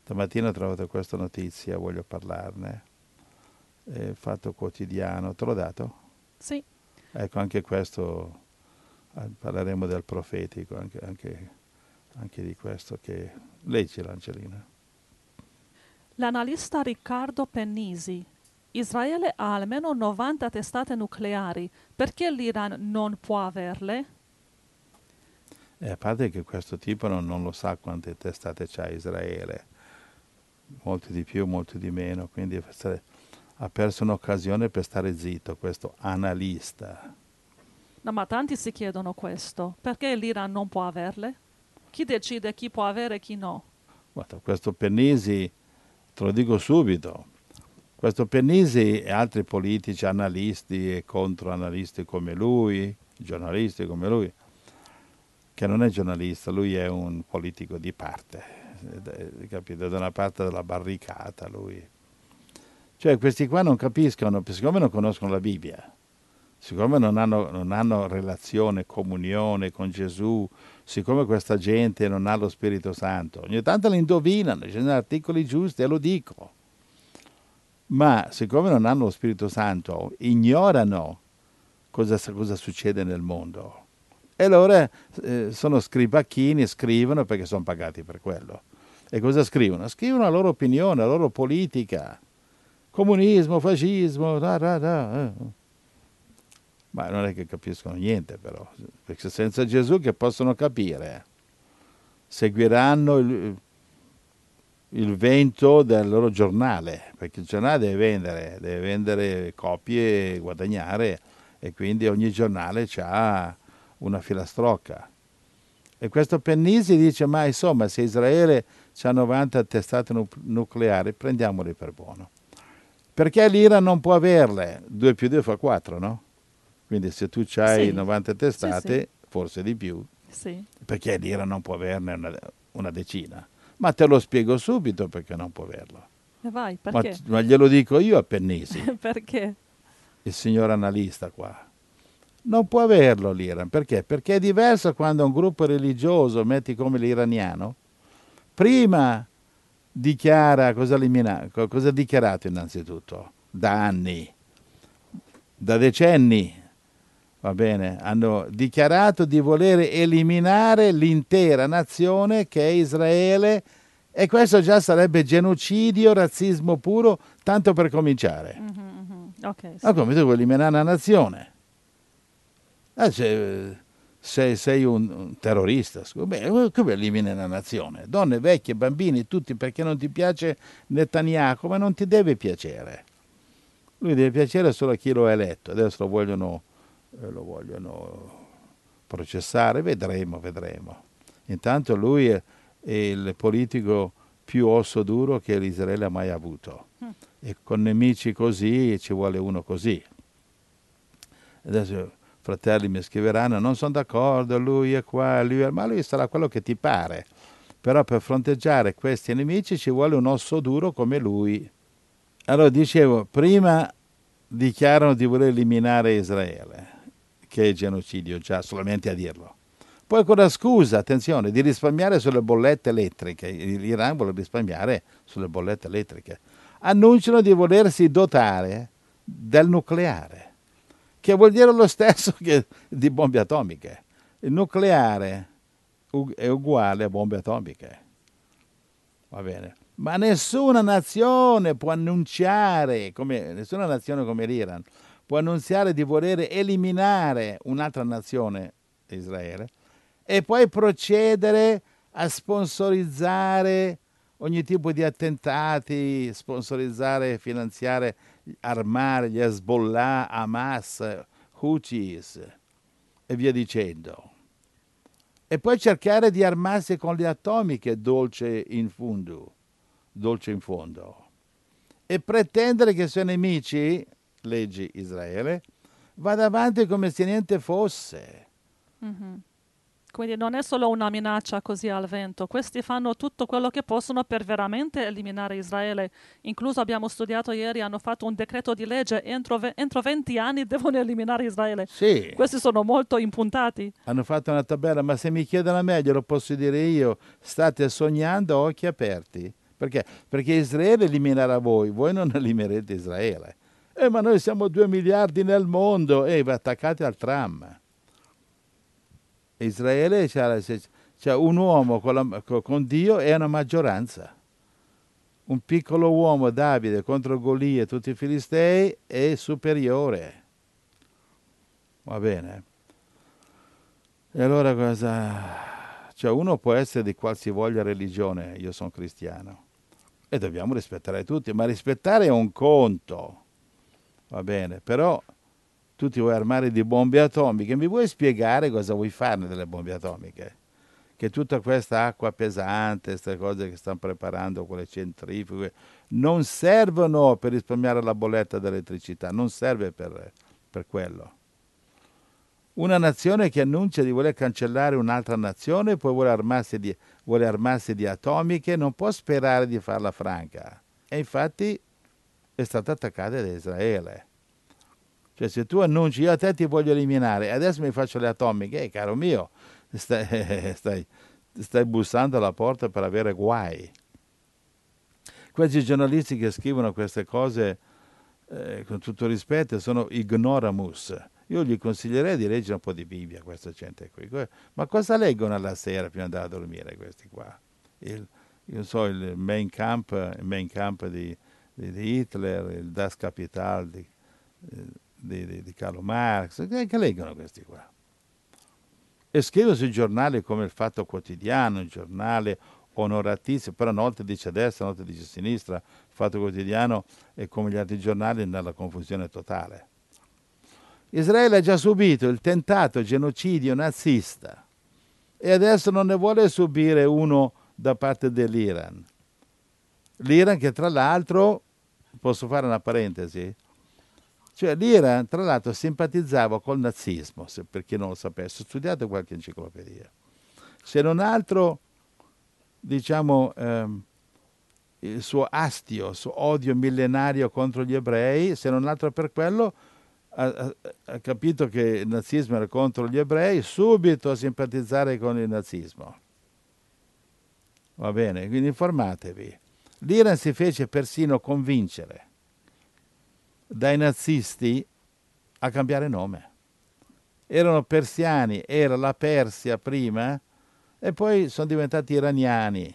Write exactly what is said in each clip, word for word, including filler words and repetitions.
Stamattina ho trovato questa notizia, voglio parlarne. È Fatto Quotidiano, te l'ho dato? Sì. Ecco, anche questo, eh, parleremo del profetico, anche, anche, anche di questo che... Leggila, Angelina. L'analista Riccardo Pennisi. Israele ha almeno novanta testate nucleari. Perché l'Iran non può averle? E a parte che questo tipo non, non lo sa quante testate c'ha Israele, molti di più, molti di meno, quindi stare- ha perso un'occasione per stare zitto, questo analista. No, ma tanti si chiedono questo. Perché l'Iran non può averle? Chi decide chi può avere e chi no? Guarda, questo Pennisi, te lo dico subito, questo Pennisi e altri politici, analisti e controanalisti come lui, giornalisti come lui, che non è giornalista, lui è un politico di parte, eh, capito? Da una parte della barricata lui. Cioè questi qua non capiscono, siccome non conoscono la Bibbia, siccome non hanno, non hanno relazione, comunione con Gesù, siccome questa gente non ha lo Spirito Santo, ogni tanto li indovinano, ci sono articoli giusti e lo dico, ma siccome non hanno lo Spirito Santo, ignorano cosa, cosa succede nel mondo. E allora eh, sono scribacchini, scrivono perché sono pagati per quello. E cosa scrivono? Scrivono la loro opinione, la loro politica. Comunismo, fascismo, da, da, da. eh. Ma non è che capiscono niente però, perché senza Gesù che possono capire? Seguiranno il, il vento del loro giornale, perché il giornale deve vendere, deve vendere copie e guadagnare, e quindi ogni giornale ha una filastrocca. E questo Pennisi dice, ma insomma, se Israele ha novanta testate nu- nucleari, prendiamoli per buono. Perché l'Iran non può averle? due più due fa quattro, no? Quindi se tu hai Sì, novanta sì, sì, testate, forse di più, sì. perché l'Iran non può averne una, una decina. Ma te lo spiego subito perché non può averlo. E vai, Ma, perché? ma glielo dico io a Pennisi, Perché? il signor analista qua. Non può averlo l'Iran, perché? Perché è diverso quando un gruppo religioso, metti come l'iraniano, prima dichiara cosa, elimina, cosa ha dichiarato innanzitutto, da anni, da decenni, va bene, hanno dichiarato di voler eliminare l'intera nazione che è Israele, e questo già sarebbe genocidio, razzismo puro, tanto per cominciare. Mhm, mhm. Ok, Ma sì. come tu vuoi eliminare una nazione? Ah, cioè, sei, sei un, un terrorista. Beh, come elimini una nazione? Donne, vecchie, bambini, tutti, perché non ti piace Netanyahu, ma non ti deve piacere. Lui deve piacere solo a chi lo ha eletto. Adesso lo vogliono, eh, lo vogliono processare, vedremo, vedremo. Intanto lui è, è il politico più osso duro che l'Israele ha mai avuto. Mm. E con nemici così ci vuole uno così. Adesso fratelli mi scriveranno, non sono d'accordo, lui è qua, lui è... ma lui sarà quello che ti pare. Però per fronteggiare questi nemici ci vuole un osso duro come lui. Allora dicevo, prima dichiarano di voler eliminare Israele, che è genocidio già solamente a dirlo. Poi con la scusa, attenzione, di risparmiare sulle bollette elettriche, l'Iran vuole risparmiare sulle bollette elettriche, annunciano di volersi dotare del nucleare, che vuol dire lo stesso che di bombe atomiche. Il nucleare è uguale a bombe atomiche, va bene? Ma nessuna nazione può annunciare, come, nessuna nazione come l'Iran, può annunziare di voler eliminare un'altra nazione, Israele, e poi procedere a sponsorizzare ogni tipo di attentati, sponsorizzare, finanziare, armare gli Hezbollah, Hamas, Houthis e via dicendo. E poi cercare di armarsi con le atomiche, dolce in fondo, dolce in fondo. E pretendere che i suoi nemici, leggi Israele, vada avanti come se niente fosse. Mhm. Quindi non è solo una minaccia così al vento, questi fanno tutto quello che possono per veramente eliminare Israele. Incluso abbiamo studiato ieri, hanno fatto un decreto di legge, entro, ve- entro venti anni devono eliminare Israele. Sì, Questi sono molto impuntati. hanno fatto una tabella, ma se mi chiedono a me, glielo posso dire io, state sognando a occhi aperti, Perché? Perché Israele eliminerà voi, voi non eliminerete Israele. Eh, ma noi siamo due miliardi nel mondo, e eh, vi attaccate al tram. Israele c'è, c'è un uomo con, la, con Dio e una maggioranza. Un piccolo uomo, Davide, contro Golia e tutti i filistei, è superiore. Va bene? E allora cosa? Cioè uno può essere di qualsivoglia religione, io sono cristiano, e dobbiamo rispettare tutti, ma rispettare è un conto, va bene? Però tu ti vuoi armare di bombe atomiche, mi vuoi spiegare cosa vuoi farne delle bombe atomiche? Che tutta questa acqua pesante, queste cose che stanno preparando con le centrifughe, non servono per risparmiare la bolletta dell'elettricità, non serve per, per quello. Una nazione che annuncia di voler cancellare un'altra nazione, poi vuole armarsi, di, vuole armarsi di atomiche, non può sperare di farla franca. E infatti è stata attaccata da Israele. Cioè se tu annunci io a te ti voglio eliminare, adesso mi faccio le atomiche, eh, caro mio, stai, stai, stai bussando alla porta per avere guai. Questi giornalisti che scrivono queste cose, eh, con tutto rispetto, sono ignoramus. Io gli consiglierei di leggere un po' di Bibbia, questa gente qui. Ma cosa leggono alla sera prima di andare a dormire questi qua? Il, io so, il Mein Kampf, il Mein Kampf di, di, di Hitler, il Das Kapital di, di, di, di Karl Marx. Che, che leggono questi qua? E scrivono sui giornali come il Fatto Quotidiano, il giornale onoratissimo, però una volta dice destra, una volta dice sinistra, il Fatto Quotidiano è come gli altri giornali nella confusione totale. Israele ha già subito il tentato genocidio nazista e adesso non ne vuole subire uno da parte dell'Iran. L'Iran che tra l'altro, posso fare una parentesi? Cioè l'Iran tra l'altro simpatizzava col nazismo, se per chi non lo sapesse, studiate qualche enciclopedia. Se non altro, diciamo, ehm, il suo astio, il suo odio millenario contro gli ebrei, se non altro per quello, Ha, ha capito che il nazismo era contro gli ebrei, subito a simpatizzare con il nazismo. Va bene, quindi informatevi. L'Iran si fece persino convincere dai nazisti a cambiare nome. Erano persiani, era la Persia prima, e poi sono diventati iraniani.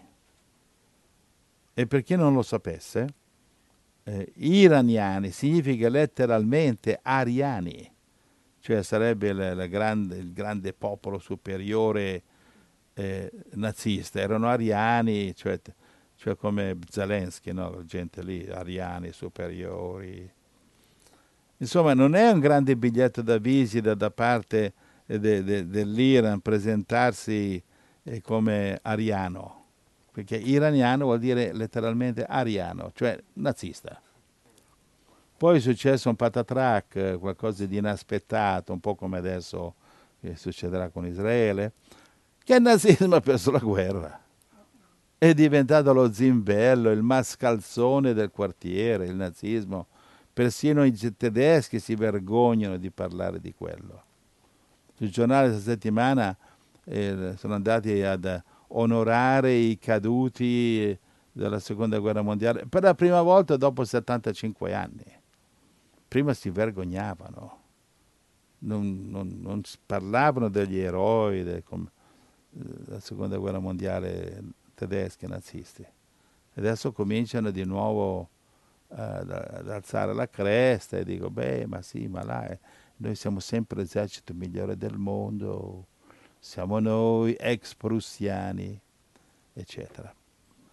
E per chi non lo sapesse, Eh, iraniani significa letteralmente ariani, cioè sarebbe la, la grande, il grande popolo superiore eh, nazista, erano ariani, cioè, cioè come Zelensky, no? Gente lì, ariani superiori. Insomma, non è un grande biglietto da visita da parte eh, de, de, dell'Iran presentarsi eh, come ariano, perché iraniano vuol dire letteralmente ariano, cioè nazista. Poi è successo un patatrac, qualcosa di inaspettato, un po' come adesso che succederà con Israele, che il nazismo ha perso la guerra. È diventato lo zimbello, il mascalzone del quartiere, il nazismo. Persino i tedeschi si vergognano di parlare di quello. Sul giornale questa settimana eh, sono andati ad onorare i caduti della seconda guerra mondiale per la prima volta dopo settantacinque anni. Prima si vergognavano, non, non, non parlavano degli eroi del, della seconda guerra mondiale tedeschi e nazisti. Adesso cominciano di nuovo uh, ad alzare la cresta e dico, beh, ma sì, ma là, eh, noi siamo sempre l'esercito migliore del mondo, siamo noi ex prussiani, eccetera.